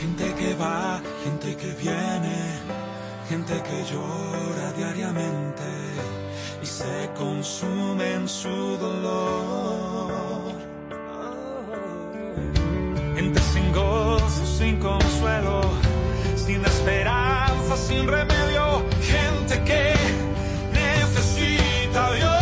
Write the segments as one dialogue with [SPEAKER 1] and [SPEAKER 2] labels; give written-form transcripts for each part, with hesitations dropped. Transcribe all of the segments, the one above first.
[SPEAKER 1] Gente que va, gente que viene, gente que llora diariamente y se consume en su dolor. Gente sin gozo, sin consuelo, sin esperanza, sin remedio. Gente que necesita a Dios.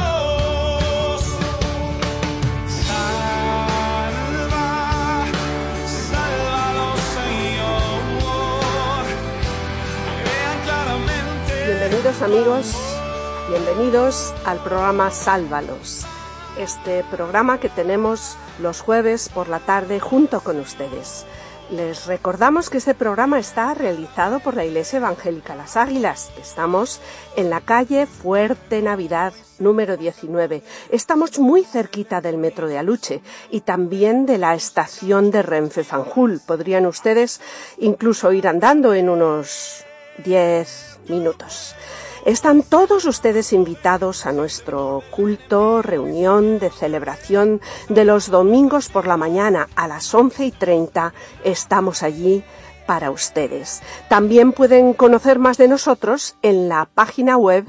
[SPEAKER 2] Bienvenidos amigos, bienvenidos al programa Sálvalos, este programa que tenemos los jueves por la tarde junto con ustedes. Les recordamos que este programa está realizado por la Iglesia Evangélica Las Águilas. Estamos en la calle Fuerte Navidad, número 19. Estamos muy cerquita del metro de Aluche y también de la estación de Renfe Fanjul. Podrían ustedes incluso ir andando en unos 10 minutos. Están todos ustedes invitados a nuestro culto, reunión de celebración de los domingos por la mañana a las 11:30. Estamos allí para ustedes. También pueden conocer más de nosotros en la página web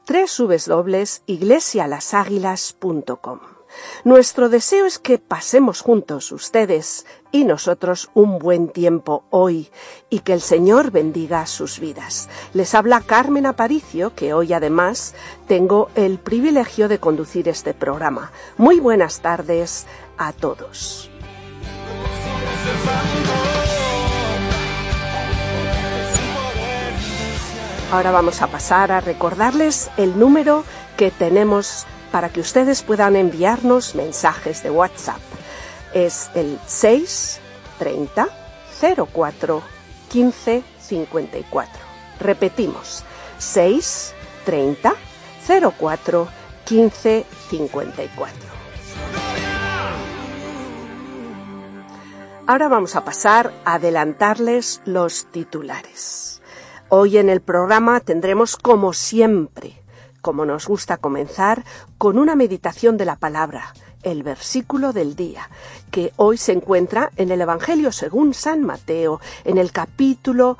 [SPEAKER 2] www.iglesialaságuilas.com. Nuestro deseo es que pasemos juntos, ustedes y nosotros, un buen tiempo hoy y que el Señor bendiga sus vidas. Les habla Carmen Aparicio, que hoy además tengo el privilegio de conducir este programa. Muy buenas tardes a todos. Ahora vamos a pasar a recordarles el número que tenemos para que ustedes puedan enviarnos mensajes de WhatsApp. Es el 630 04 15 54. Repetimos, 630 04 15 54. Ahora vamos a pasar a adelantarles los titulares. Hoy en el programa tendremos, como siempre, como nos gusta comenzar, con una meditación de la palabra, el versículo del día, que hoy se encuentra en el Evangelio según San Mateo, en el capítulo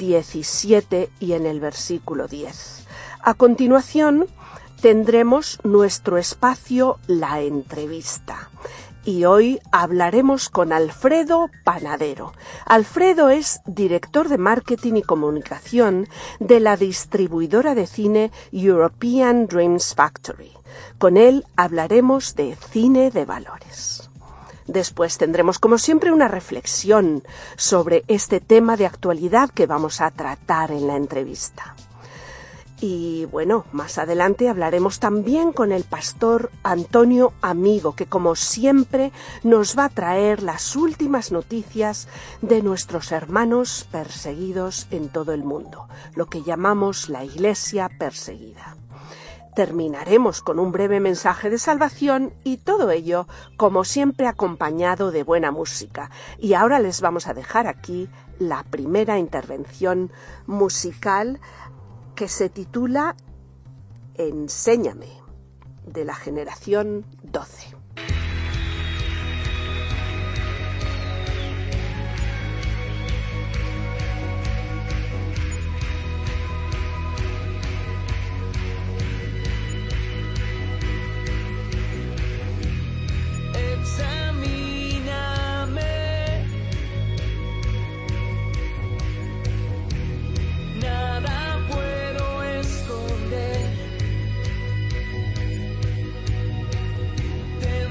[SPEAKER 2] 17 y en el versículo 10. A continuación, tendremos nuestro espacio La Entrevista. Y hoy hablaremos con Alfredo Panadero. Alfredo es director de marketing y comunicación de la distribuidora de cine European Dreams Factory. Con él hablaremos de cine de valores. Después tendremos, como siempre, una reflexión sobre este tema de actualidad que vamos a tratar en la entrevista. Y bueno, más adelante hablaremos también con el pastor Antonio Amigo, que como siempre nos va a traer las últimas noticias de nuestros hermanos perseguidos en todo el mundo, lo que llamamos la Iglesia perseguida. Terminaremos con un breve mensaje de salvación y todo ello, como siempre, acompañado de buena música. Y ahora les vamos a dejar aquí la primera intervención musical, que se titula Enséñame, de la generación 12.
[SPEAKER 3] Te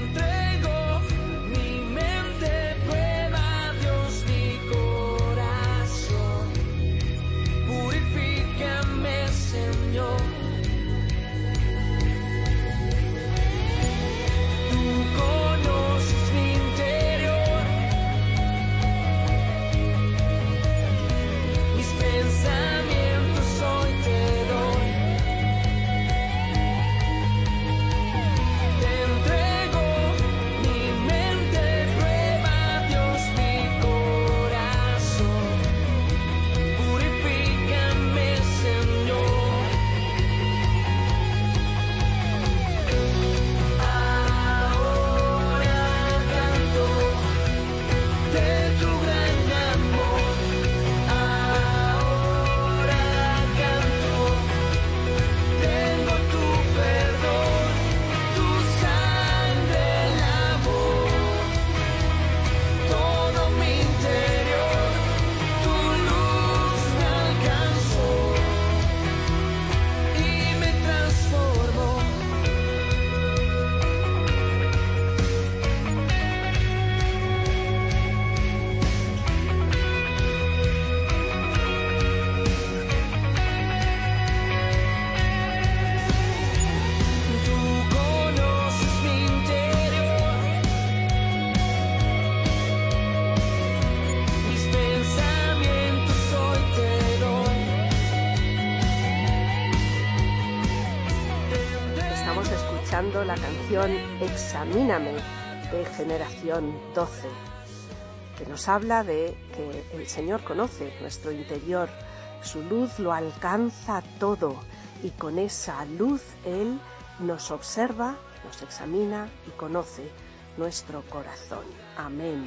[SPEAKER 2] escuchando la canción Examíname de Generación 12, que nos habla de que el Señor conoce nuestro interior, su luz lo alcanza todo y con esa luz Él nos observa, nos examina y conoce nuestro corazón. Amén.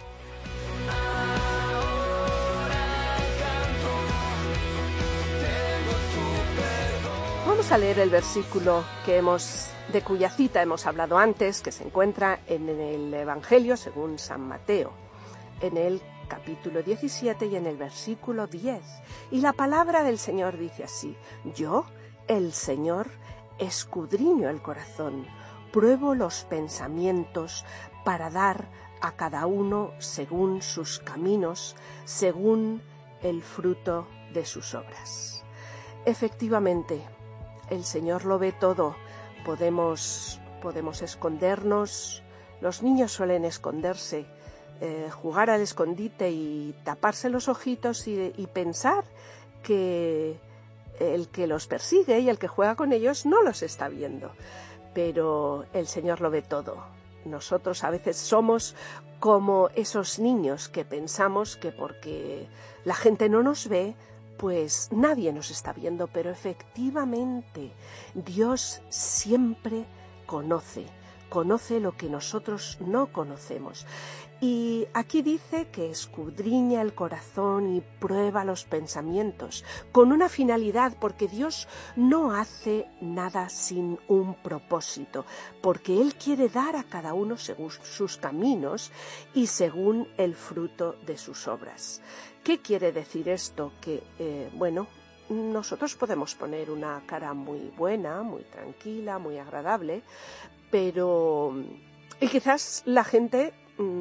[SPEAKER 2] Vamos a leer el versículo de cuya cita hemos hablado antes, que se encuentra en el Evangelio según San Mateo, en el capítulo 17 y en el versículo 10. Y la palabra del Señor dice así: Yo, el Señor, escudriño el corazón, pruebo los pensamientos para dar a cada uno según sus caminos, según el fruto de sus obras. Efectivamente, el Señor lo ve todo. Podemos escondernos. Los niños suelen esconderse, jugar al escondite y taparse los ojitos y pensar que el que los persigue y el que juega con ellos no los está viendo. Pero el Señor lo ve todo. Nosotros a veces somos como esos niños que pensamos que porque la gente no nos ve, pues nadie nos está viendo, pero efectivamente Dios siempre conoce lo que nosotros no conocemos. Y aquí dice que escudriña el corazón y prueba los pensamientos con una finalidad, porque Dios no hace nada sin un propósito, porque Él quiere dar a cada uno según sus caminos y según el fruto de sus obras. ¿Qué quiere decir esto? Que, nosotros podemos poner una cara muy buena, muy tranquila, muy agradable, pero y quizás la gente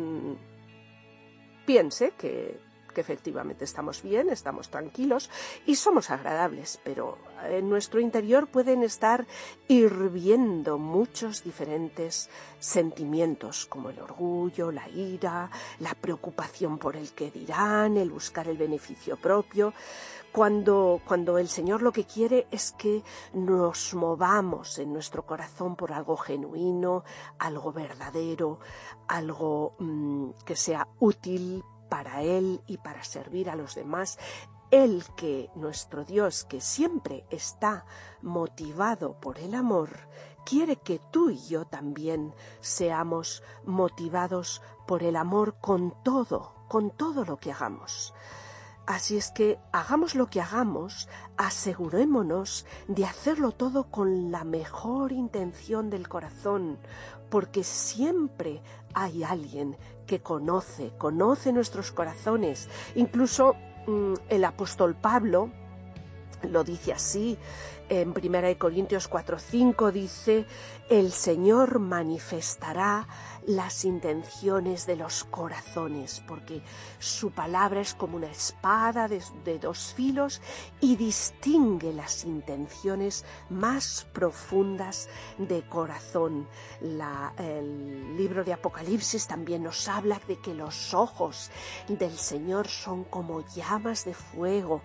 [SPEAKER 2] piense que efectivamente estamos bien, estamos tranquilos y somos agradables, pero en nuestro interior pueden estar hirviendo muchos diferentes sentimientos, como el orgullo, la ira, la preocupación por el que dirán, el buscar el beneficio propio. Cuando el Señor lo que quiere es que nos movamos en nuestro corazón por algo genuino, algo verdadero, algo que sea útil para Él y para servir a los demás. Él, que nuestro Dios, que siempre está motivado por el amor, quiere que tú y yo también seamos motivados por el amor con todo lo que hagamos. Así es que hagamos lo que hagamos, asegurémonos de hacerlo todo con la mejor intención del corazón, porque siempre hay alguien que conoce nuestros corazones. Incluso el apóstol Pablo lo dice así, en 1 Corintios 4:5 dice: el Señor manifestará las intenciones de los corazones, porque su palabra es como una espada de dos filos y distingue las intenciones más profundas de corazón. El libro de Apocalipsis también nos habla de que los ojos del Señor son como llamas de fuego,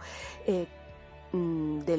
[SPEAKER 2] de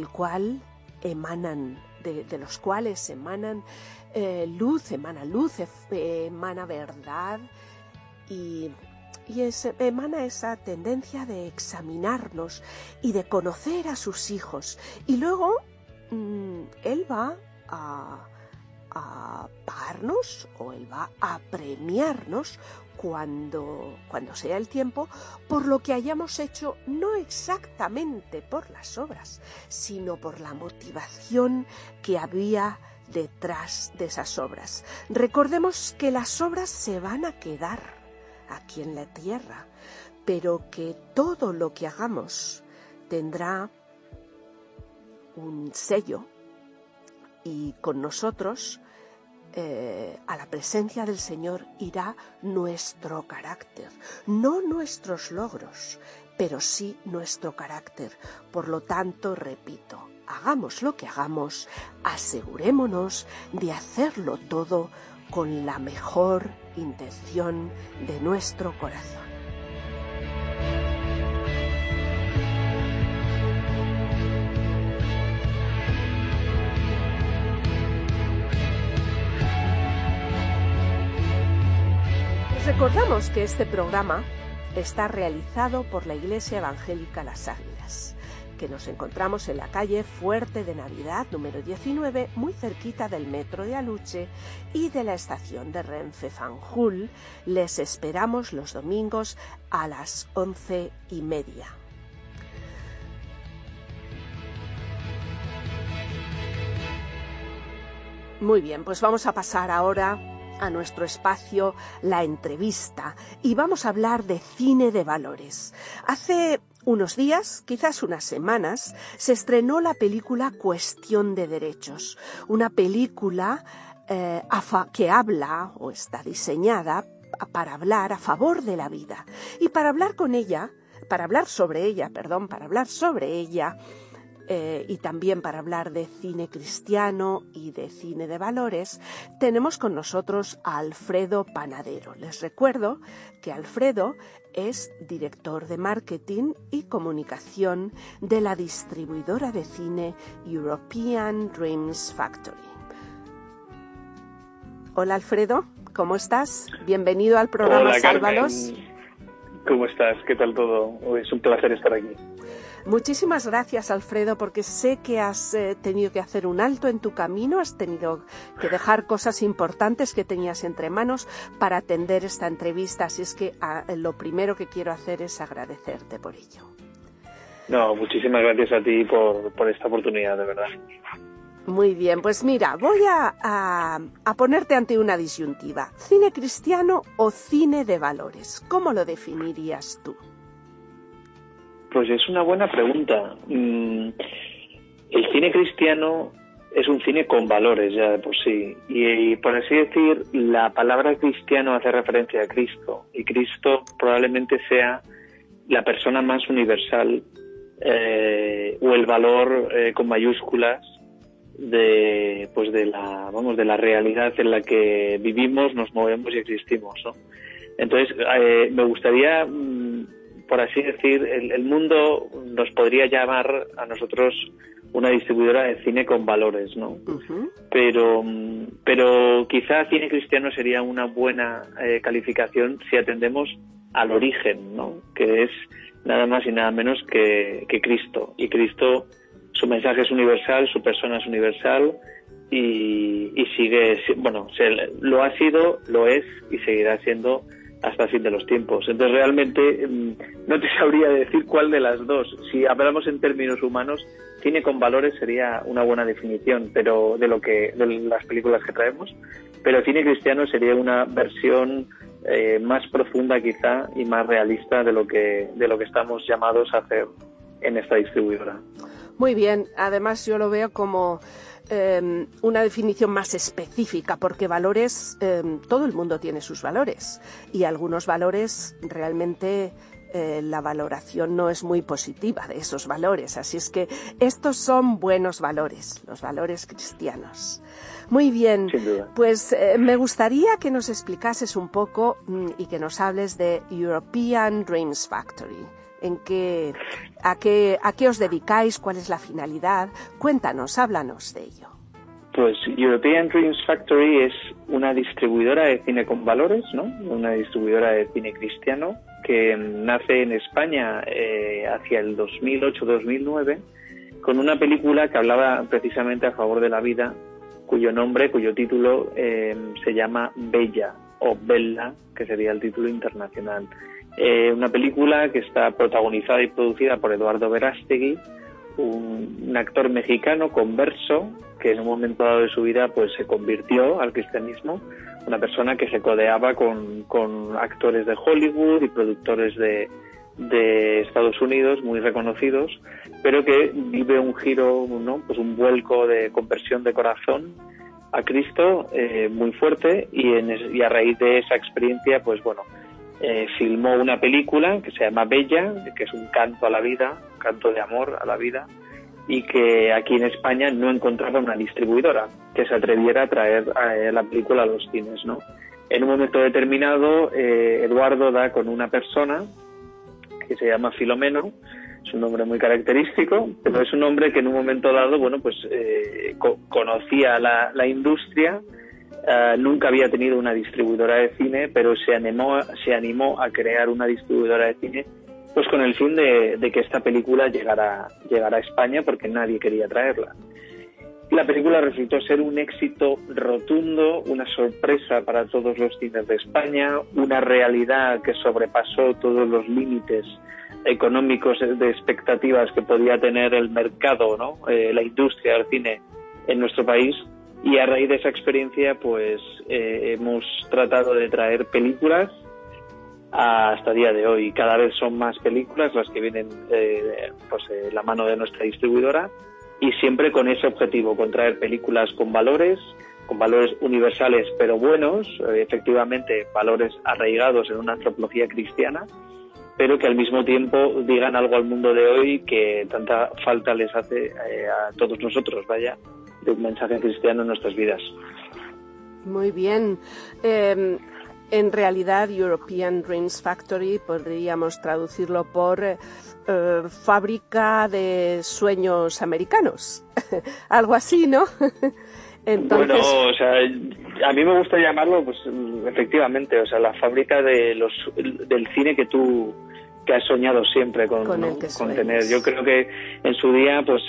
[SPEAKER 2] los cuales emana luz, emana verdad y emana esa tendencia de examinarnos y de conocer a sus hijos. Y luego Él va a pagarnos, o Él va a premiarnos cuando sea el tiempo, por lo que hayamos hecho, no exactamente por las obras, sino por la motivación que había detrás de esas obras. Recordemos que las obras se van a quedar aquí en la tierra, pero que todo lo que hagamos tendrá un sello, y con nosotros a la presencia del Señor irá nuestro carácter, no nuestros logros, pero sí nuestro carácter. Por lo tanto, repito, hagamos lo que hagamos, asegurémonos de hacerlo todo con la mejor intención de nuestro corazón. recordamos que este programa está realizado por la Iglesia Evangélica Las Águilas, que nos encontramos en la calle Fuerte de Navidad número 19, muy cerquita del metro de Aluche y de la estación de Renfe Fanjul. Les esperamos los domingos a las 11:30. Muy bien, pues vamos a pasar ahora a nuestro espacio La Entrevista y vamos a hablar de cine de valores. Hace unos días, quizás unas semanas, se estrenó la película Cuestión de Derechos, una película que habla o está diseñada para hablar a favor de la vida. Y para hablar sobre ella, y también para hablar de cine cristiano y de cine de valores, tenemos con nosotros a Alfredo Panadero. Les recuerdo que Alfredo es director de marketing y comunicación de la distribuidora de cine European Dreams Factory. Hola Alfredo, ¿cómo estás? Bienvenido al programa Sálvalos.
[SPEAKER 3] ¿Cómo estás? ¿Qué tal todo? Es un placer estar aquí.
[SPEAKER 2] Muchísimas gracias, Alfredo, porque sé que has tenido que hacer un alto en tu camino, has tenido que dejar cosas importantes que tenías entre manos para atender esta entrevista, así es que lo primero que quiero hacer es agradecerte por ello.
[SPEAKER 3] No, muchísimas gracias a ti por esta oportunidad, de verdad.
[SPEAKER 2] Muy bien, pues mira, voy a ponerte ante una disyuntiva. ¿Cine cristiano o cine de valores? ¿Cómo lo definirías tú?
[SPEAKER 3] Pues es una buena pregunta. El cine cristiano es un cine con valores ya de por sí. Y por así decir, la palabra cristiano hace referencia a Cristo. Y Cristo probablemente sea la persona más universal o el valor con mayúsculas de la realidad en la que vivimos, nos movemos y existimos, ¿no? Entonces, me gustaría, por así decir, el mundo nos podría llamar a nosotros una distribuidora de cine con valores, ¿no? Uh-huh. Pero quizá cine cristiano sería una buena calificación si atendemos al origen, ¿no? Que es nada más y nada menos que Cristo. Y Cristo, su mensaje es universal, su persona es universal y sigue, bueno, lo ha sido, lo es y seguirá siendo hasta el fin de los tiempos. Entonces realmente no te sabría decir cuál de las dos. Si hablamos en términos humanos, cine con valores sería una buena definición, pero de las películas que traemos, pero cine cristiano sería una versión más profunda quizá y más realista de lo que estamos llamados a hacer en esta distribuidora.
[SPEAKER 2] Muy bien, además yo lo veo como una definición más específica, porque valores, todo el mundo tiene sus valores y algunos valores realmente la valoración no es muy positiva de esos valores, así es que estos son buenos valores, los valores cristianos. Muy bien, pues me gustaría que nos explicases un poco y que nos hables de European Dreams Factory. ¿A qué os dedicáis? ¿Cuál es la finalidad? Cuéntanos, háblanos de ello.
[SPEAKER 3] Pues European Dreams Factory es una distribuidora de cine con valores, ¿no? Una distribuidora de cine cristiano que nace en España hacia el 2008-2009 con una película que hablaba precisamente a favor de la vida, cuyo título se llama Bella o Bella, que sería el título internacional. Una película que está protagonizada y producida por Eduardo Verástegui, un actor mexicano converso que en un momento dado de su vida pues se convirtió al cristianismo, una persona que se codeaba con actores de Hollywood y productores de Estados Unidos muy reconocidos, pero que vive un giro, ¿no? Pues un vuelco de conversión de corazón a Cristo muy fuerte y a raíz de esa experiencia pues bueno, filmó una película que se llama Bella, que es un canto a la vida, un canto de amor a la vida, y que aquí en España no encontraba una distribuidora que se atreviera a traer la película a los cines, ¿no? En un momento determinado, Eduardo da con una persona que se llama Filomeno, es un nombre muy característico, pero es un hombre que en un momento dado, bueno, pues conocía la industria nunca había tenido una distribuidora de cine, pero se animó a crear una distribuidora de cine, pues con el fin de que esta película llegara a España, porque nadie quería traerla. La película resultó ser un éxito rotundo, una sorpresa para todos los cines de España, una realidad que sobrepasó todos los límites económicos de expectativas que podía tener el mercado, ¿no? La industria del cine en nuestro país. Y a raíz de esa experiencia, pues hemos tratado de traer películas hasta el día de hoy. Cada vez son más películas las que vienen la mano de nuestra distribuidora, y siempre con ese objetivo, con traer películas con valores universales pero buenos, efectivamente valores arraigados en una antropología cristiana, pero que al mismo tiempo digan algo al mundo de hoy que tanta falta les hace a todos nosotros, de un mensaje cristiano en nuestras vidas.
[SPEAKER 2] Muy bien. En realidad, European Dreams Factory podríamos traducirlo por fábrica de sueños americanos. Algo así, ¿no? Entonces...
[SPEAKER 3] Bueno, o sea, a mí me gusta llamarlo, pues efectivamente, o sea, la fábrica del cine que has soñado siempre con tener. Yo creo que en su día, pues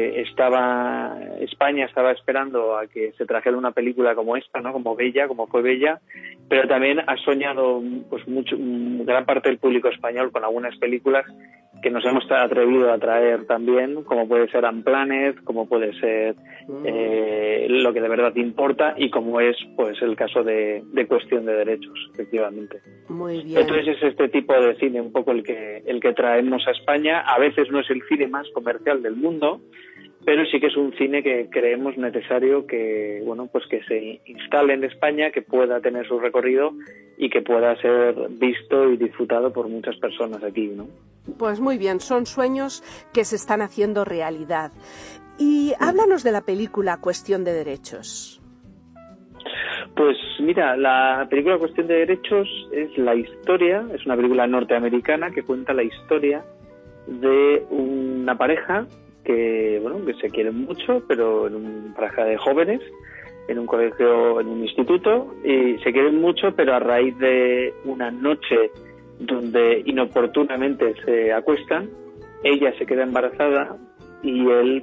[SPEAKER 3] España estaba esperando a que se trajera una película como esta, ¿no? Como fue Bella, pero también ha soñado, pues gran parte del público español con algunas películas que nos hemos atrevido a traer también, como puede ser Unplanned, como puede ser Lo que de verdad importa, y como es pues el caso de Cuestión de Derechos, efectivamente.
[SPEAKER 2] Muy bien.
[SPEAKER 3] Entonces es este tipo de cine un poco el que traemos a España. A veces no es el cine más comercial del mundo, pero sí que es un cine que creemos necesario que se instale en España, que pueda tener su recorrido y que pueda ser visto y disfrutado por muchas personas aquí, ¿no?
[SPEAKER 2] Pues muy bien, son sueños que se están haciendo realidad. Y háblanos de la película Cuestión de Derechos.
[SPEAKER 3] Pues mira, la película Cuestión de Derechos es una película norteamericana que cuenta la historia de una pareja que se quieren mucho, pero una pareja de jóvenes en un colegio, en un instituto, y se quieren mucho, pero a raíz de una noche donde inoportunamente se acuestan, ella se queda embarazada y él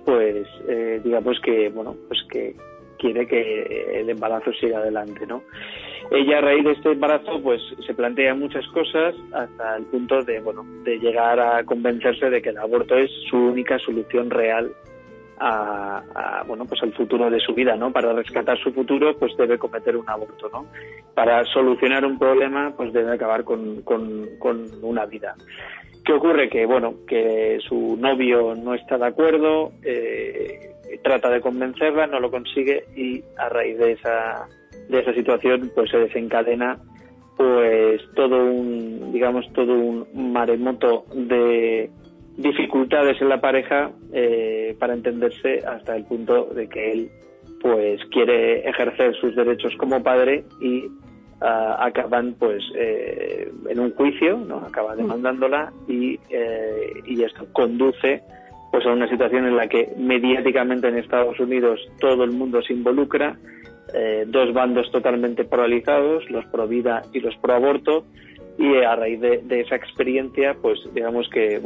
[SPEAKER 3] que quiere que el embarazo siga adelante, ¿no? Ella a raíz de este embarazo pues se plantea muchas cosas hasta el punto de llegar a convencerse de que el aborto es su única solución real al futuro de su vida, ¿no? Para rescatar su futuro pues debe cometer un aborto, ¿no? Para solucionar un problema pues debe acabar con una vida. ¿Qué ocurre? Que su novio no está de acuerdo, trata de convencerla, no lo consigue, y a raíz de esa situación pues se desencadena pues todo un maremoto de dificultades en la pareja para entenderse, hasta el punto de que él pues quiere ejercer sus derechos como padre y acaban pues en un juicio, ¿no? Acaba demandándola y esto conduce pues a una situación en la que mediáticamente en Estados Unidos todo el mundo se involucra, dos bandos totalmente polarizados, los pro vida y los pro aborto, y a raíz de esa experiencia pues digamos que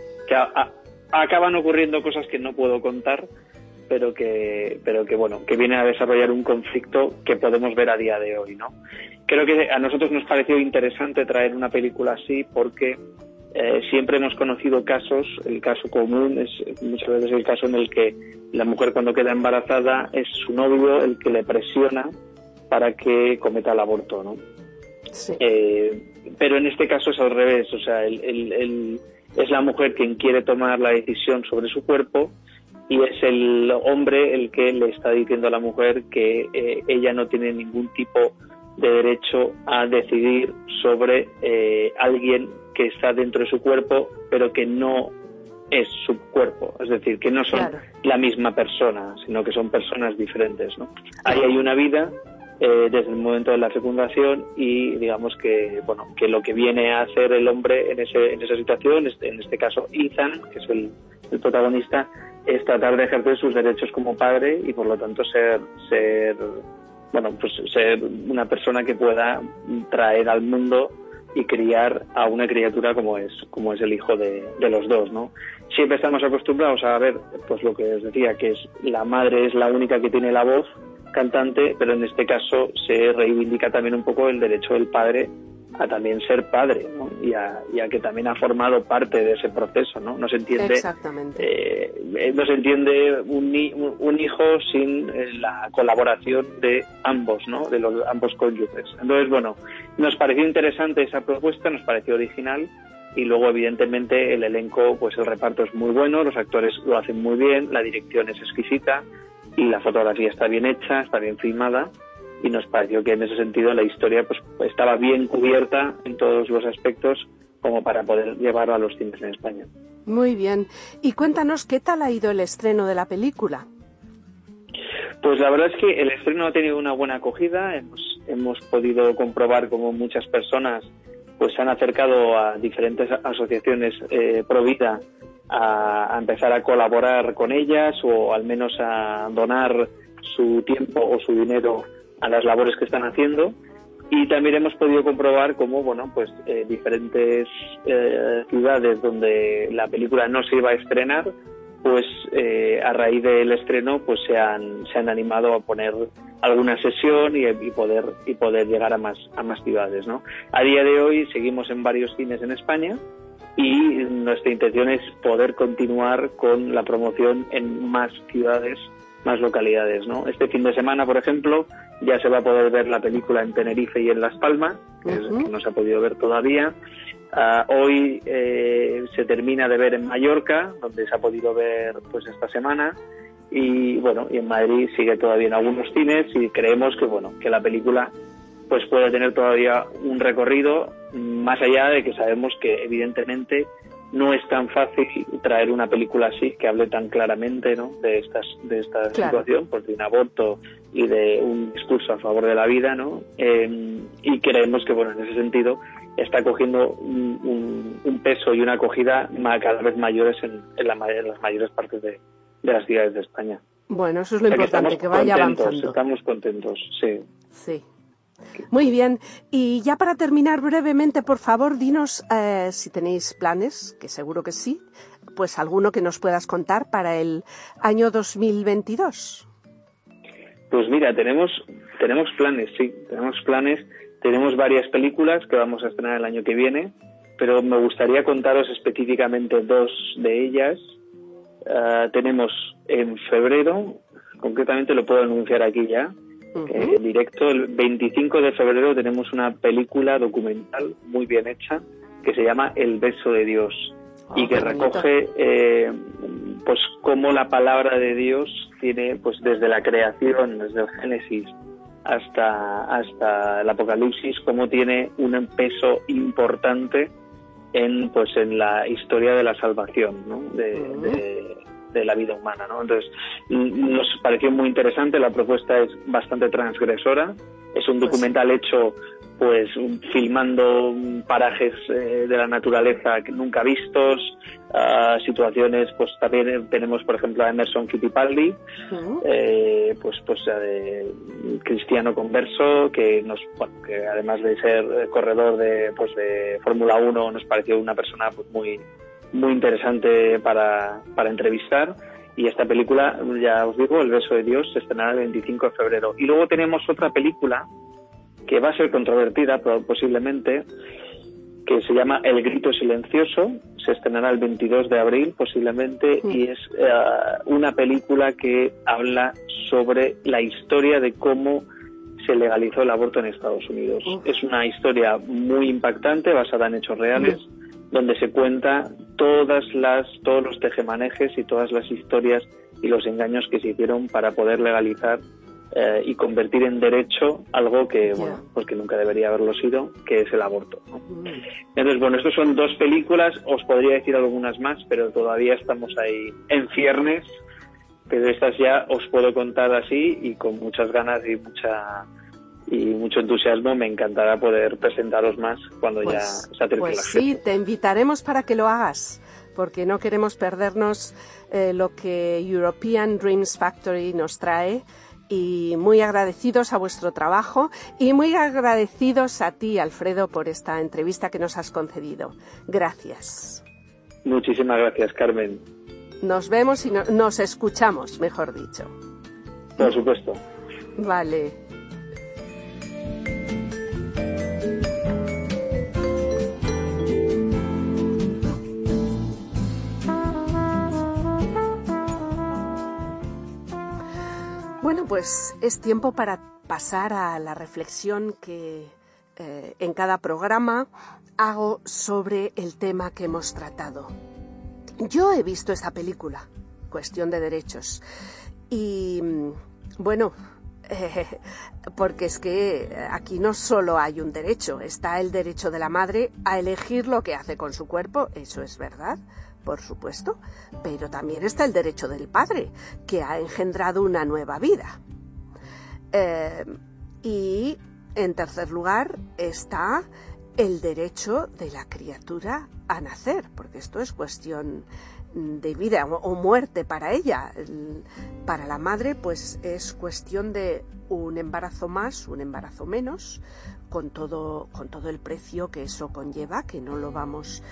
[SPEAKER 3] acaban ocurriendo cosas que no puedo contar, pero que viene a desarrollar un conflicto que podemos ver a día de hoy, ¿no? Creo que a nosotros nos pareció interesante traer una película así porque siempre hemos conocido casos. El caso común es muchas veces el caso en el que la mujer, cuando queda embarazada, es su novio el que le presiona para que cometa el aborto, ¿no? Sí. Pero en este caso es al revés, o sea, es la mujer quien quiere tomar la decisión sobre su cuerpo, y es el hombre el que le está diciendo a la mujer que ella no tiene ningún tipo de derecho a decidir sobre alguien que está dentro de su cuerpo, pero que no es su cuerpo, es decir, que no son la misma persona, sino que son personas diferentes, ¿no? Ahí hay una vida desde el momento de la fecundación, y digamos que lo que viene a hacer el hombre en esa situación, en este caso Ethan, que es el protagonista, es tratar de ejercer sus derechos como padre y por lo tanto ser bueno, pues ser una persona que pueda traer al mundo y criar a una criatura como es el hijo de los dos, ¿no? Siempre estamos acostumbrados a ver, pues lo que os decía, que es la madre es la única que tiene la voz cantante, pero en este caso se reivindica también un poco el derecho del padre a también ser padre, ¿no? y a que también ha formado parte de ese proceso, ¿no? No se entiende, no se entiende un hijo sin la colaboración de ambos, ¿no? De los ambos cónyuges. Entonces, bueno, nos pareció interesante esa propuesta, nos pareció original, y luego evidentemente el elenco, pues el reparto es muy bueno, los actores lo hacen muy bien, la dirección es exquisita y la fotografía está bien hecha, está bien filmada, y nos pareció que en ese sentido la historia pues estaba bien cubierta en todos los aspectos como para poder llevarla a los cines en España.
[SPEAKER 2] Muy bien. Y cuéntanos, ¿qué tal ha ido el estreno de la película?
[SPEAKER 3] Pues la verdad es que el estreno ha tenido una buena acogida. Hemos podido comprobar cómo muchas personas pues se han acercado a diferentes asociaciones pro vida a empezar a colaborar con ellas, o al menos a donar su tiempo o su dinero a las labores que están haciendo. Y también hemos podido comprobar cómo, bueno, pues diferentes ciudades donde la película no se iba a estrenar, pues a raíz del estreno pues se han animado a poner alguna sesión y poder llegar a más ciudades, ¿no? A día de hoy seguimos en varios cines en España y nuestra intención es poder continuar con la promoción en más ciudades, más localidades, ¿no? Este fin de semana, por ejemplo, ya se va a poder ver la película en Tenerife y en Las Palmas, que no se ha podido ver todavía. Hoy se termina de ver en Mallorca, donde se ha podido ver pues esta semana, y bueno, y en Madrid sigue todavía en algunos cines, y creemos que bueno, que la película pues puede tener todavía un recorrido, más allá de que sabemos que evidentemente no es tan fácil traer una película así que hable tan claramente, ¿no? de esta situación, pues de un aborto y de un discurso a favor de la vida, ¿no? Y creemos que bueno, en ese sentido está cogiendo un peso y una acogida cada vez mayores en las mayores partes de las ciudades de España.
[SPEAKER 2] Bueno, eso es lo importante, que vaya avanzando.
[SPEAKER 3] Estamos contentos, sí.
[SPEAKER 2] Sí. Muy bien. Y ya para terminar brevemente, por favor, dinos si tenéis planes, que seguro que sí, pues alguno que nos puedas contar para el año 2022.
[SPEAKER 3] Pues mira, tenemos planes, sí, tenemos planes. Tenemos varias películas que vamos a estrenar el año que viene, pero me gustaría contaros específicamente dos de ellas. Tenemos en febrero, concretamente lo puedo anunciar aquí ya, en directo, el 25 de febrero tenemos una película documental muy bien hecha que se llama El beso de Dios, y que recoge pues cómo la palabra de Dios tiene, pues desde la creación, desde el Génesis hasta el Apocalipsis, cómo tiene un peso importante en la historia de la salvación, ¿no? de la vida humana, ¿no? Entonces nos pareció muy interesante. La propuesta es bastante transgresora, es un documental hecho pues filmando parajes de la naturaleza nunca vistos, situaciones, pues también tenemos por ejemplo a Emerson Fittipaldi, cristiano converso, que además de ser corredor de Fórmula 1 nos pareció una persona pues muy interesante para entrevistar. Y esta película, ya os digo, El beso de Dios, se estrenará el 25 de febrero. Y luego tenemos otra película que va a ser controvertida posiblemente, que se llama El grito silencioso, se estrenará el 22 de abril posiblemente, y es una película que habla sobre la historia de cómo se legalizó el aborto en Estados Unidos. Es una historia muy impactante, basada en hechos reales, donde se cuenta todos los tejemanejes y todas las historias y los engaños que se hicieron para poder legalizar y convertir en derecho algo que pues que nunca debería haberlo sido, que es el aborto, ¿no? Entonces, bueno, estas son dos películas, os podría decir algunas más, pero todavía estamos ahí en ciernes, pero estas ya os puedo contar así, y con muchas ganas y mucho entusiasmo. Me encantará poder presentaros más cuando ya se acerque la gente.
[SPEAKER 2] Sí, te invitaremos para que lo hagas, porque no queremos perdernos lo que European Dreams Factory nos trae, Y muy agradecidos a vuestro trabajo y muy agradecidos a ti, Alfredo, por esta entrevista que nos has concedido. Gracias.
[SPEAKER 3] Muchísimas gracias, Carmen.
[SPEAKER 2] Nos vemos y nos escuchamos, mejor dicho.
[SPEAKER 3] Por supuesto.
[SPEAKER 2] Vale. Bueno, pues es tiempo para pasar a la reflexión que en cada programa hago sobre el tema que hemos tratado. Yo he visto esta película, Cuestión de Derechos, y bueno, porque es que aquí no solo hay un derecho, está el derecho de la madre a elegir lo que hace con su cuerpo, eso es verdad, por supuesto, pero también está el derecho del padre, que ha engendrado una nueva vida. Y en tercer lugar está el derecho de la criatura a nacer, porque esto es cuestión de vida o muerte para ella. Para la madre, pues es cuestión de un embarazo más, un embarazo menos, con todo el precio que eso conlleva, que no lo vamos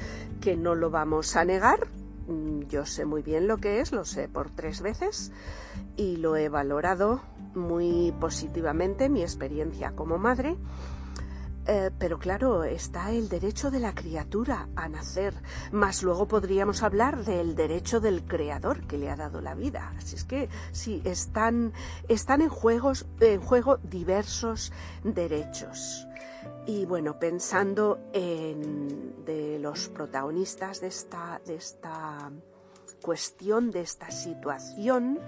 [SPEAKER 2] a negar. Yo sé muy bien lo que es, lo sé por 3 veces y lo he valorado muy positivamente, mi experiencia como madre. Pero claro, está el derecho de la criatura a nacer, más luego podríamos hablar del derecho del creador que le ha dado la vida. Así es que sí, están en juego diversos derechos. Y bueno, pensando de los protagonistas de esta cuestión, de esta situación,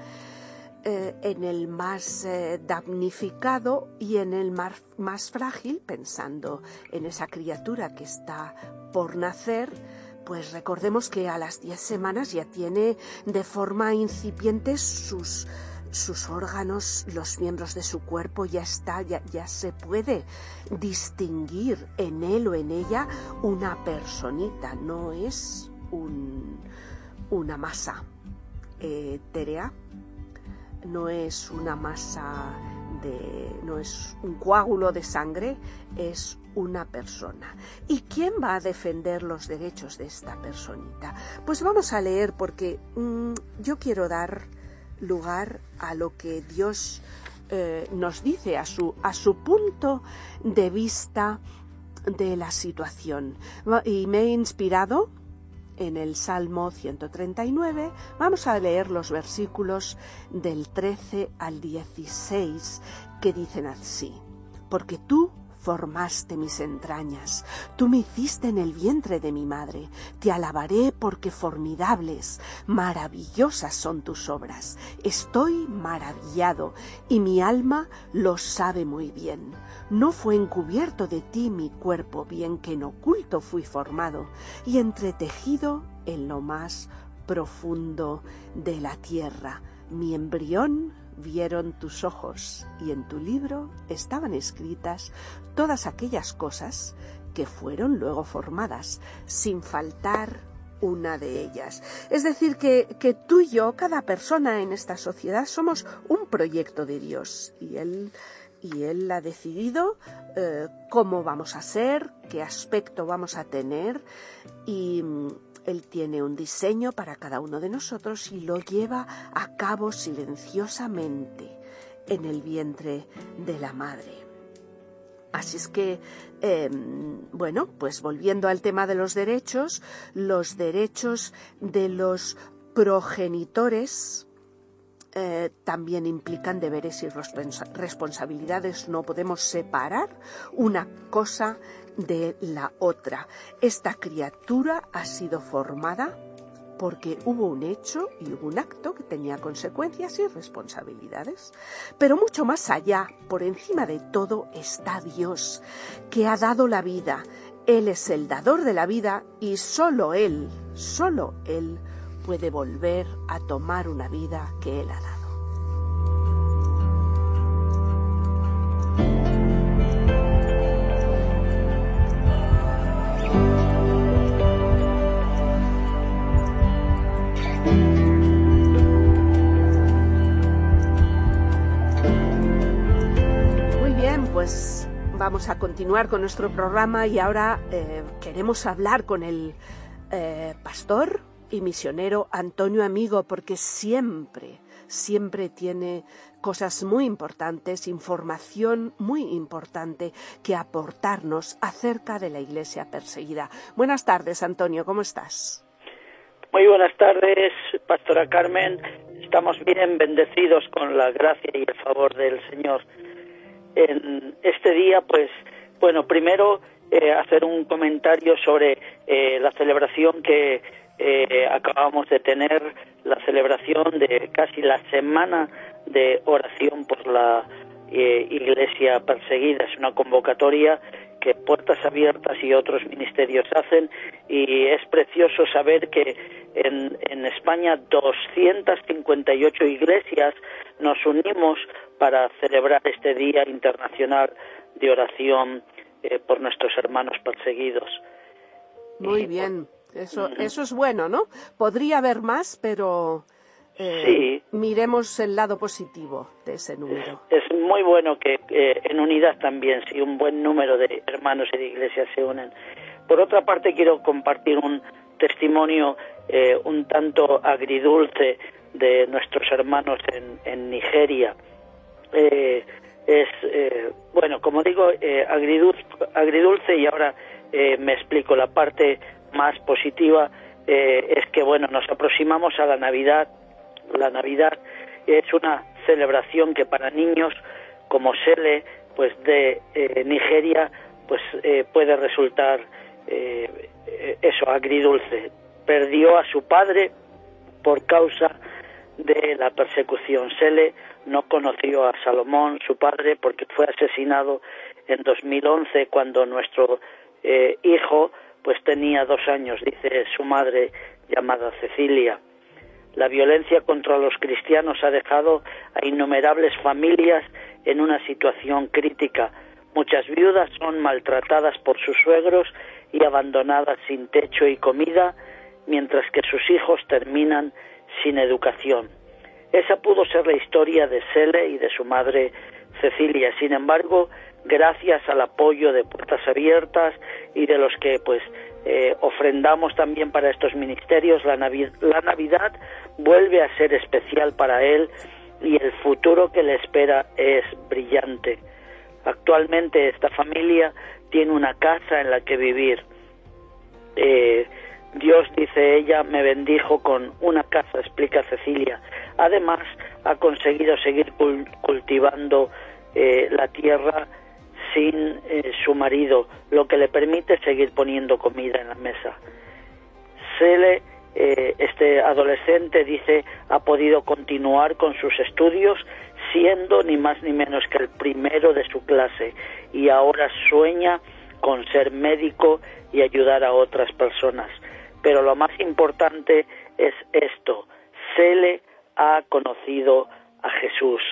[SPEAKER 2] en el más damnificado y en el más frágil, pensando en esa criatura que está por nacer, pues recordemos que a las 10 semanas ya tiene de forma incipiente sus órganos, los miembros de su cuerpo, ya se puede distinguir en él o en ella una personita, no es una masa etérea, no es una masa no es un coágulo de sangre, es una persona. ¿Y quién va a defender los derechos de esta personita? Pues vamos a leer, porque yo quiero dar lugar a lo que Dios nos dice, a su punto de vista de la situación. Y me he inspirado en el Salmo 139, vamos a leer los versículos del 13 al 16, que dicen así: porque tú formaste mis entrañas, tú me hiciste en el vientre de mi madre, te alabaré porque formidables, maravillosas son tus obras, estoy maravillado y mi alma lo sabe muy bien. No fue encubierto de ti mi cuerpo, bien que en oculto fui formado y entretejido en lo más profundo de la tierra. Mi embrión vieron tus ojos y en tu libro estaban escritas todas aquellas cosas que fueron luego formadas, sin faltar una de ellas. Es decir, que tú y yo, cada persona en esta sociedad, somos un proyecto de Dios y Él ha decidido cómo vamos a ser, qué aspecto vamos a tener, y Él tiene un diseño para cada uno de nosotros y lo lleva a cabo silenciosamente en el vientre de la madre. Así es que, bueno, pues volviendo al tema de los derechos de los progenitores también implican deberes y responsabilidades. No podemos separar una cosa de la otra. Esta criatura ha sido formada porque hubo un hecho y hubo un acto que tenía consecuencias y responsabilidades. Pero mucho más allá, por encima de todo, está Dios, que ha dado la vida. Él es el dador de la vida y solo Él puede volver a tomar una vida que Él ha dado. Vamos a continuar con nuestro programa y ahora queremos hablar con el pastor y misionero Antonio Amigo, porque siempre tiene cosas muy importantes, información muy importante que aportarnos acerca de la Iglesia perseguida. Buenas tardes, Antonio, ¿cómo estás?
[SPEAKER 4] Muy buenas tardes, Pastora Carmen. Estamos bien bendecidos con la gracia y el favor del Señor. En este día, pues, bueno, primero hacer un comentario sobre la celebración que acabamos de tener, la celebración de casi la semana de oración por la Iglesia perseguida. Es una convocatoria que Puertas Abiertas y otros ministerios hacen, y es precioso saber que en España 258 iglesias nos unimos para celebrar este Día Internacional de Oración por nuestros hermanos perseguidos.
[SPEAKER 2] Muy bien, eso es bueno, ¿no? Podría haber más, pero
[SPEAKER 4] sí,
[SPEAKER 2] miremos el lado positivo de ese número.
[SPEAKER 4] Es muy bueno que en unidad también, si un buen número de hermanos y de iglesias se unen. Por otra parte, quiero compartir un testimonio un tanto agridulce de nuestros hermanos en Nigeria. Bueno, como digo, agridulce, y ahora me explico. La parte más positiva es que, bueno, nos aproximamos a la Navidad. La Navidad es una celebración que para niños como Sele, pues de Nigeria, pues puede resultar agridulce. Perdió a su padre por causa de la persecución. Sele no conoció a Salomón, su padre, porque fue asesinado en 2011 cuando nuestro hijo pues tenía 2 años, dice su madre llamada Cecilia. La violencia contra los cristianos ha dejado a innumerables familias en una situación crítica. Muchas viudas son maltratadas por sus suegros y abandonadas sin techo y comida, mientras que sus hijos terminan sin educación. Esa pudo ser la historia de Sele y de su madre Cecilia. Sin embargo, gracias al apoyo de Puertas Abiertas y de los que ofrendamos también para estos ministerios, la Navidad vuelve a ser especial para él, y el futuro que le espera es brillante. Actualmente esta familia tiene una casa en la que vivir. Dios, dice ella, me bendijo con una casa, explica Cecilia. Además, ha conseguido seguir cultivando la tierra sin su marido, lo que le permite seguir poniendo comida en la mesa. Sele, este adolescente, dice, ha podido continuar con sus estudios, siendo ni más ni menos que el primero de su clase, y ahora sueña con ser médico y ayudar a otras personas. Pero lo más importante es esto: Sele ha conocido a Jesús.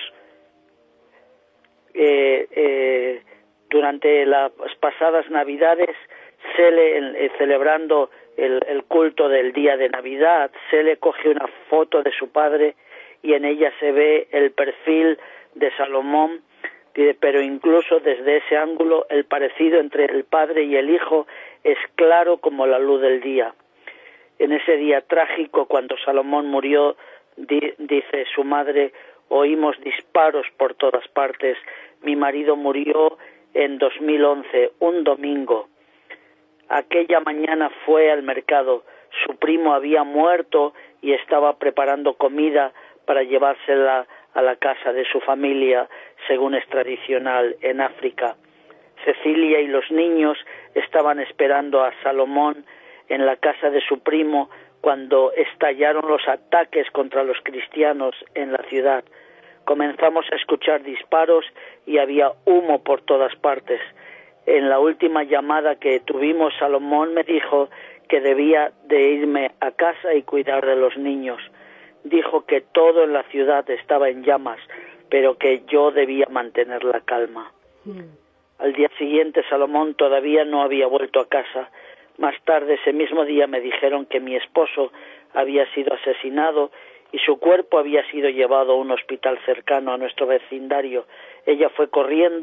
[SPEAKER 4] Durante las pasadas Navidades, Sele, celebrando el culto del día de Navidad, Sele coge una foto de su padre y en ella se ve el perfil de Salomón, pero incluso desde ese ángulo el parecido entre el padre y el hijo es claro como la luz del día. En ese día trágico, cuando Salomón murió, dice su madre, oímos disparos por todas partes. Mi marido murió en 2011, un domingo. Aquella mañana fue al mercado. Su primo había muerto y estaba preparando comida para llevársela a la casa de su familia, según es tradicional en África. Cecilia y los niños estaban esperando a Salomón en la casa de su primo cuando estallaron los ataques contra los cristianos en la ciudad. Comenzamos a escuchar disparos y había humo por todas partes. En la última llamada que tuvimos, Salomón me dijo que debía de irme a casa y cuidar de los niños. Dijo que todo en la ciudad estaba en llamas, pero que yo debía mantener la calma. Al día siguiente, Salomón todavía no había vuelto a casa. Más tarde, ese mismo día, me dijeron que mi esposo había sido asesinado y su cuerpo había sido llevado a un hospital cercano a nuestro vecindario. Ella fue corriendo,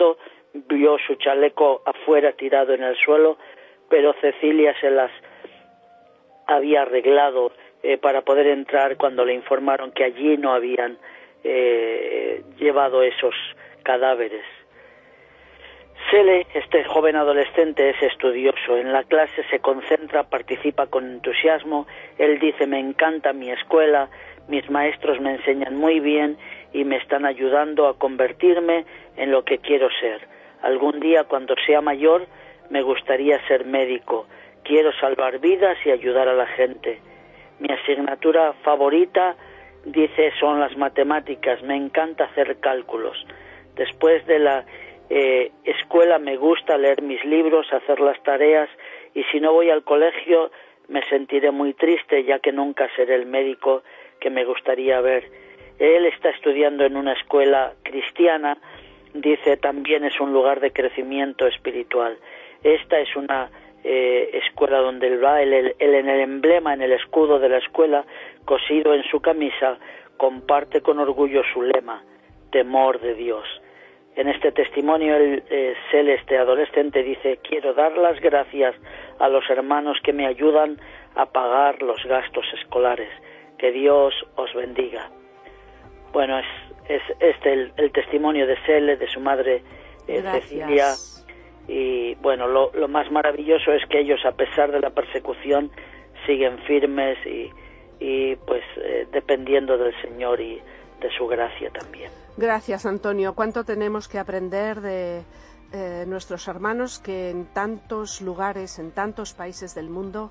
[SPEAKER 4] vio su chaleco afuera tirado en el suelo, pero Cecilia se las había arreglado para poder entrar cuando le informaron que allí no habían llevado esos cadáveres. Sele, este joven adolescente, es estudioso. En la clase se concentra, participa con entusiasmo. Él dice: me encanta mi escuela, mis maestros me enseñan muy bien y me están ayudando a convertirme en lo que quiero ser. Algún día, cuando sea mayor, me gustaría ser médico. Quiero salvar vidas y ayudar a la gente. Mi asignatura favorita, dice, son las matemáticas. Me encanta hacer cálculos. Después de la escuela me gusta leer mis libros, hacer las tareas, y si no voy al colegio me sentiré muy triste, ya que nunca seré el médico que me gustaría ver. Él está estudiando en una escuela cristiana, dice, también es un lugar de crecimiento espiritual. Esta es una escuela donde él va, en el emblema, en el escudo de la escuela, cosido en su camisa, comparte con orgullo su lema: temor de Dios. En este testimonio, este adolescente dice: quiero dar las gracias a los hermanos que me ayudan a pagar los gastos escolares. Que Dios os bendiga. Bueno, es este el testimonio de Sele, de su madre Cecilia. Y bueno, lo más maravilloso es que ellos, a pesar de la persecución, siguen firmes y pues dependiendo del Señor y de su gracia también.
[SPEAKER 2] Gracias, Antonio. ¿Cuánto tenemos que aprender de nuestros hermanos que en tantos lugares, en tantos países del mundo,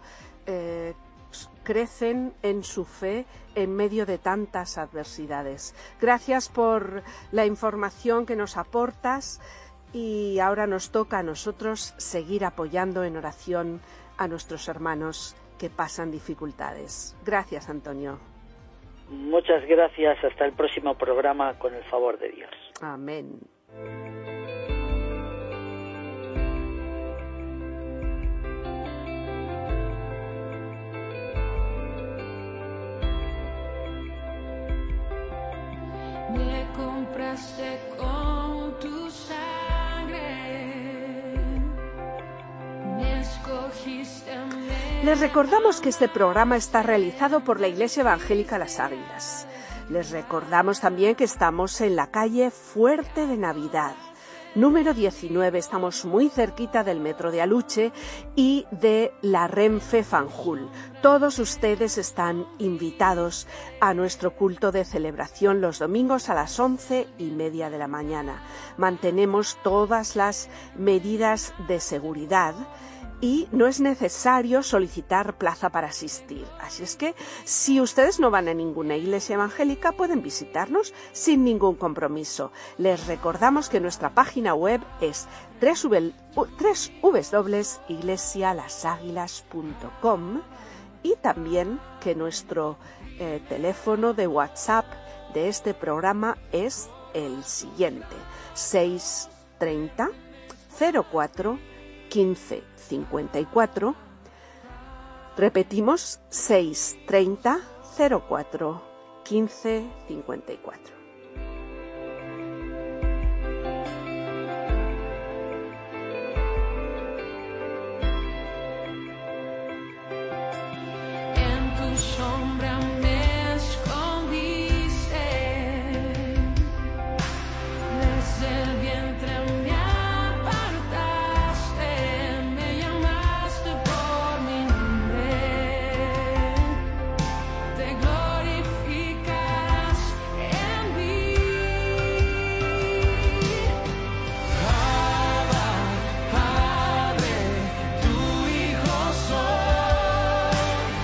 [SPEAKER 2] crecen en su fe en medio de tantas adversidades? Gracias por la información que nos aportas, y ahora nos toca a nosotros seguir apoyando en oración a nuestros hermanos que pasan dificultades. Gracias, Antonio.
[SPEAKER 4] Muchas gracias. Hasta el próximo programa, con el favor de Dios.
[SPEAKER 2] Amén.
[SPEAKER 1] Me compraste con tu sangre, me escogiste.
[SPEAKER 2] Les recordamos que este programa está realizado por la Iglesia Evangélica Las Águilas. Les recordamos también que estamos en la calle Fuerte de Navidad, número 19. Estamos muy cerquita del metro de Aluche y de la Renfe Fanjul. Todos ustedes están invitados a nuestro culto de celebración los domingos a las 11:30 de la mañana. Mantenemos todas las medidas de seguridad y no es necesario solicitar plaza para asistir. Así es que, si ustedes no van a ninguna iglesia evangélica, pueden visitarnos sin ningún compromiso. Les recordamos que nuestra página web es www.iglesialaságuilas.com y también que nuestro teléfono de WhatsApp de este programa es el siguiente: 630 04 15 54. Repetimos: 630 04 15 54.
[SPEAKER 1] En tu sombra me escondiste, desde el vientre me apartaste, me llamaste por mi nombre, te glorificarás en mí. Abba, Padre, tu hijo soy.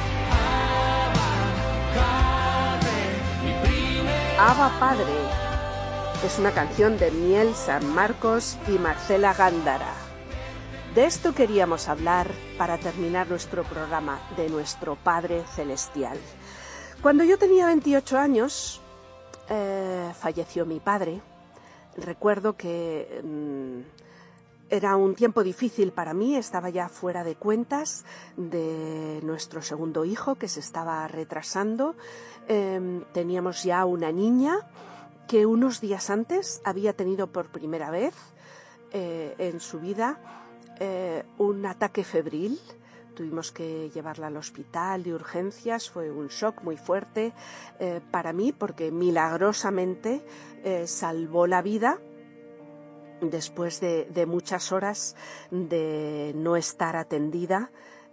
[SPEAKER 2] Abba Padre es una canción de Miel San Marcos y Marcela Gándara. De esto queríamos hablar para terminar nuestro programa, de nuestro Padre Celestial. Cuando yo tenía 28 años, falleció mi padre. Recuerdo que era un tiempo difícil para mí, estaba ya fuera de cuentas de nuestro segundo hijo que se estaba retrasando. Teníamos ya una niña que unos días antes había tenido por primera vez en su vida un ataque febril. Tuvimos que llevarla al hospital de urgencias. Fue un shock muy fuerte para mí, porque milagrosamente salvó la vida después de muchas horas de no estar atendida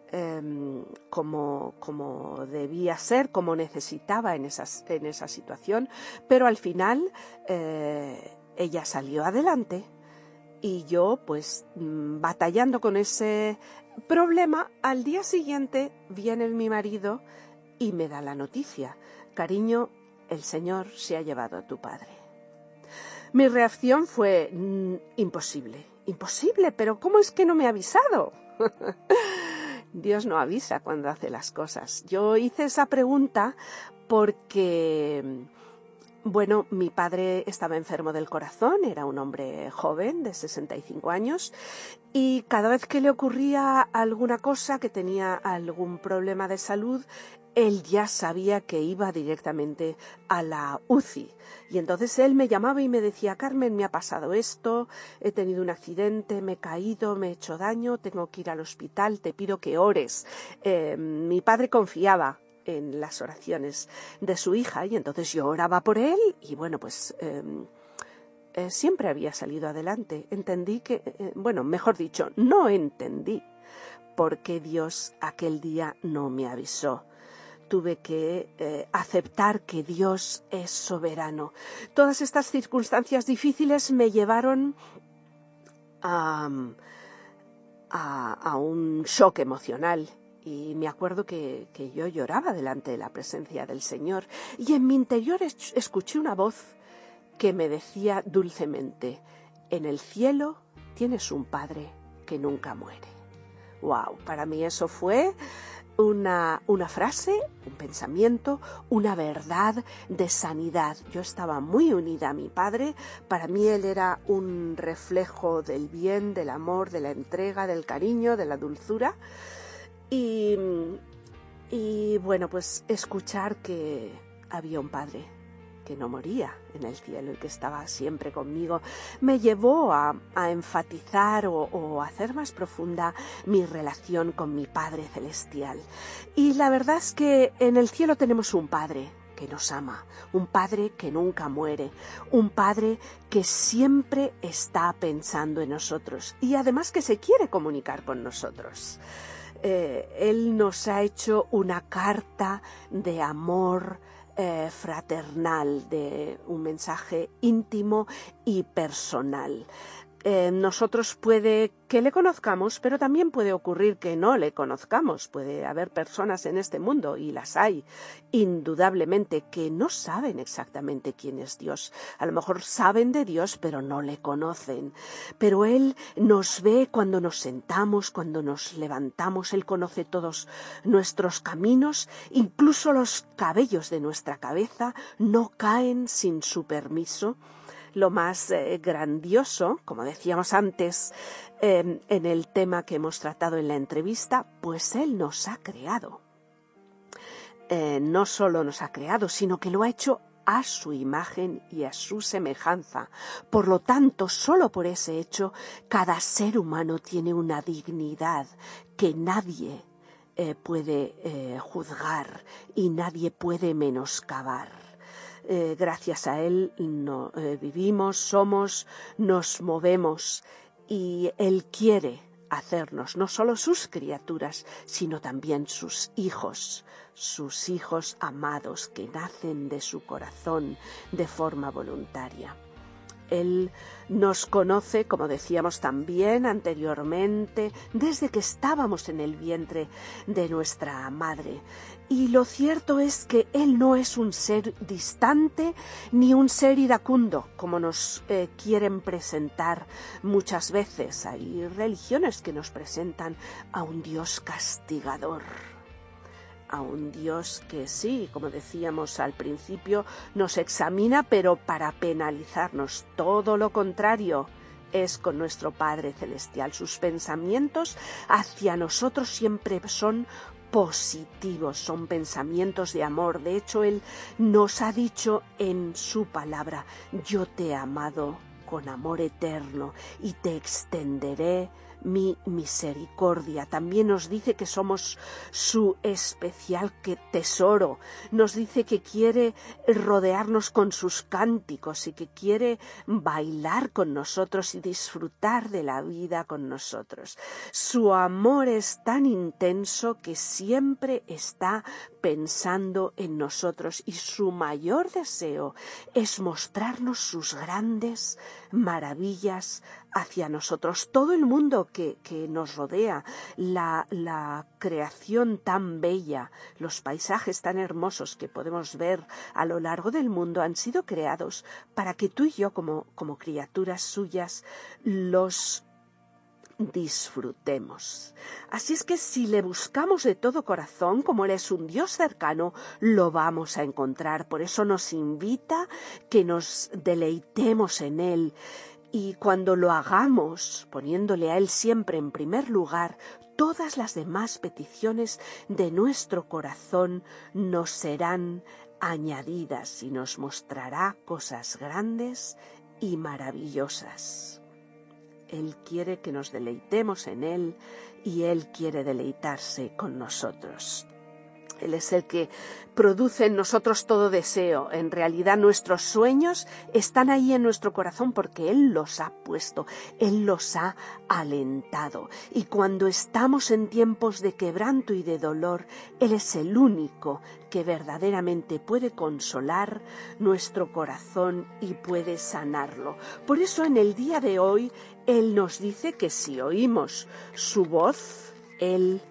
[SPEAKER 2] como debía ser, como necesitaba en esa situación. Pero al final ella salió adelante. Y yo, pues, batallando con ese problema, al día siguiente viene mi marido y me da la noticia: cariño, el Señor se ha llevado a tu padre. Mi reacción fue: imposible, pero ¿cómo es que no me ha avisado? Dios no avisa cuando hace las cosas. Yo hice esa pregunta porque... Bueno, mi padre estaba enfermo del corazón, era un hombre joven de 65 años, y cada vez que le ocurría alguna cosa, que tenía algún problema de salud, él ya sabía que iba directamente a la UCI. Y entonces él me llamaba y me decía: Carmen, me ha pasado esto, he tenido un accidente, me he caído, me he hecho daño, tengo que ir al hospital, te pido que ores. Mi padre confiaba en las oraciones de su hija, y entonces yo oraba por él, y bueno, pues siempre había salido adelante. Entendí que, mejor dicho, no entendí por qué Dios aquel día no me avisó. Tuve que aceptar que Dios es soberano. Todas estas circunstancias difíciles me llevaron a un shock emocional. Y me acuerdo que yo lloraba delante de la presencia del Señor, y en mi interior escuché una voz que me decía dulcemente: en el cielo tienes un Padre que nunca muere. ¡Wow! Para mí eso fue una frase, un pensamiento, una verdad de sanidad. Yo estaba muy unida a mi padre. Para mí él era un reflejo del bien, del amor, de la entrega, del cariño, de la dulzura. Y bueno, pues escuchar que había un Padre que no moría en el cielo y que estaba siempre conmigo, me llevó a enfatizar o a hacer más profunda mi relación con mi Padre Celestial. Y la verdad es que en el cielo tenemos un Padre que nos ama, un Padre que nunca muere, un Padre que siempre está pensando en nosotros y además que se quiere comunicar con nosotros. Él nos ha hecho una carta de amor fraternal, de un mensaje íntimo y personal. Nosotros puede que le conozcamos, pero también puede ocurrir que no le conozcamos. Puede haber personas en este mundo, y las hay, indudablemente, que no saben exactamente quién es Dios. A lo mejor saben de Dios, pero no le conocen. Pero Él nos ve cuando nos sentamos, cuando nos levantamos. Él conoce todos nuestros caminos, incluso los cabellos de nuestra cabeza no caen sin su permiso. Lo más grandioso, como decíamos antes en el tema que hemos tratado en la entrevista, pues Él nos ha creado. No solo nos ha creado, sino que lo ha hecho a su imagen y a su semejanza. Por lo tanto, solo por ese hecho, cada ser humano tiene una dignidad que nadie puede juzgar y nadie puede menoscabar. Gracias a Él vivimos, somos, nos movemos, y Él quiere hacernos no solo sus criaturas, sino también sus hijos amados que nacen de su corazón de forma voluntaria. Él nos conoce, como decíamos también anteriormente, desde que estábamos en el vientre de nuestra madre. Y lo cierto es que Él no es un ser distante ni un ser iracundo, como nos quieren presentar muchas veces. Hay religiones que nos presentan a un Dios castigador, a un Dios que sí, como decíamos al principio, nos examina, pero para penalizarnos. Todo lo contrario es con nuestro Padre Celestial. Sus pensamientos hacia nosotros siempre son positivos, son pensamientos de amor. De hecho, Él nos ha dicho en su palabra: yo te he amado con amor eterno y te extenderé mi misericordia. También nos dice que somos su especial tesoro. Nos dice que quiere rodearnos con sus cánticos y que quiere bailar con nosotros y disfrutar de la vida con nosotros. Su amor es tan intenso que siempre está pensando en nosotros y su mayor deseo es mostrarnos sus grandes maravillas hacia nosotros. Todo el mundo que nos rodea, la creación tan bella, los paisajes tan hermosos que podemos ver a lo largo del mundo han sido creados para que tú y yo como criaturas suyas los disfrutemos. Así es que si le buscamos de todo corazón, como Él es un Dios cercano, lo vamos a encontrar. Por eso nos invita que nos deleitemos en Él. Y cuando lo hagamos, poniéndole a Él siempre en primer lugar, todas las demás peticiones de nuestro corazón nos serán añadidas y nos mostrará cosas grandes y maravillosas. Él quiere que nos deleitemos en Él y Él quiere deleitarse con nosotros. Él es el que produce en nosotros todo deseo. En realidad nuestros sueños están ahí en nuestro corazón porque Él los ha puesto, Él los ha alentado. Y cuando estamos en tiempos de quebranto y de dolor, Él es el único que verdaderamente puede consolar nuestro corazón y puede sanarlo. Por eso en el día de hoy Él nos dice que si oímos su voz, Él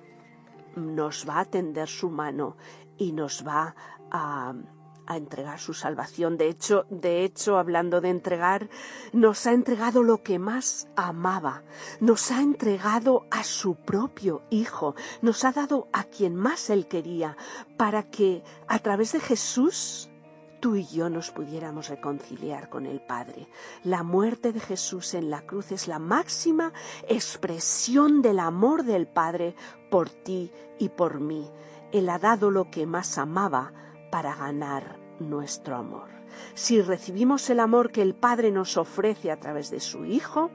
[SPEAKER 2] nos va a tender su mano y nos va a entregar su salvación. De hecho, hablando de entregar, nos ha entregado lo que más amaba, nos ha entregado a su propio Hijo, nos ha dado a quien más Él quería, para que a través de Jesús tú y yo nos pudiéramos reconciliar con el Padre. La muerte de Jesús en la cruz es la máxima expresión del amor del Padre por ti y por mí. Él ha dado lo que más amaba para ganar nuestro amor. Si recibimos el amor que el Padre nos ofrece a través de su Hijo,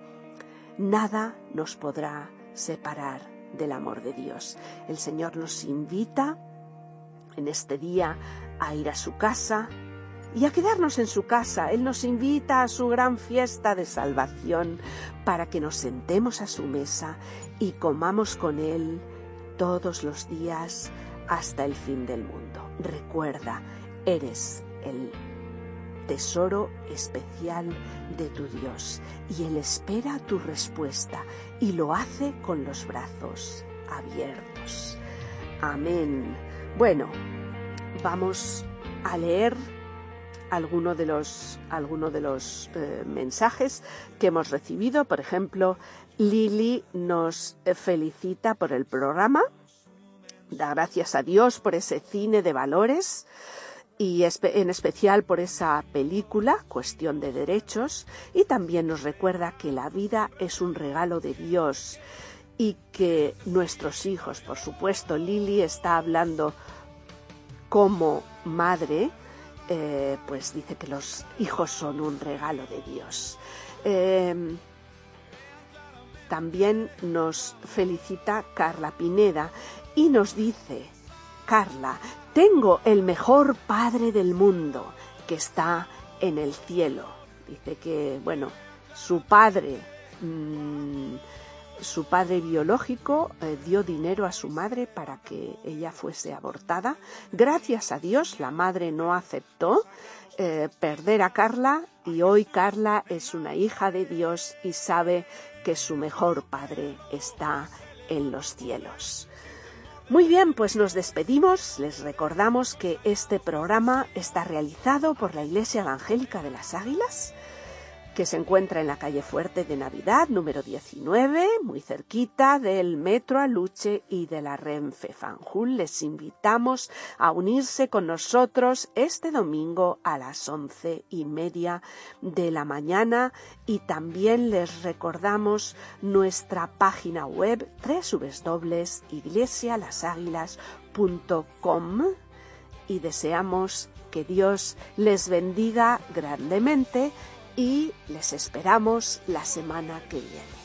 [SPEAKER 2] nada nos podrá separar del amor de Dios. El Señor nos invita en este día a ir a su casa y a quedarnos en su casa. Él nos invita a su gran fiesta de salvación para que nos sentemos a su mesa y comamos con Él todos los días hasta el fin del mundo. Recuerda, eres el tesoro especial de tu Dios y Él espera tu respuesta y lo hace con los brazos abiertos. Amén. Bueno, vamos a leer alguno de los mensajes que hemos recibido. Por ejemplo, Lili nos felicita por el programa, da gracias a Dios por ese cine de valores y en especial por esa película, Cuestión de Derechos, y también nos recuerda que la vida es un regalo de Dios y que nuestros hijos, por supuesto, Lili está hablando como madre, pues dice que los hijos son un regalo de Dios. También nos felicita Carla Pineda y nos dice: Carla, tengo el mejor padre del mundo que está en el cielo. Dice que, bueno, su padre biológico dio dinero a su madre para que ella fuese abortada. Gracias a Dios, la madre no aceptó perder a Carla y hoy Carla es una hija de Dios y sabe que su mejor padre está en los cielos. Muy bien, pues nos despedimos. Les recordamos que este programa está realizado por la Iglesia Evangélica de las Águilas, que se encuentra en la calle Fuerte de Navidad, número 19, muy cerquita del Metro Aluche y de la Renfe Fanjul. Les invitamos a unirse con nosotros este domingo a las 11:30 de la mañana y también les recordamos nuestra página web www.iglesialaságuilas.com y deseamos que Dios les bendiga grandemente y les esperamos la semana que viene.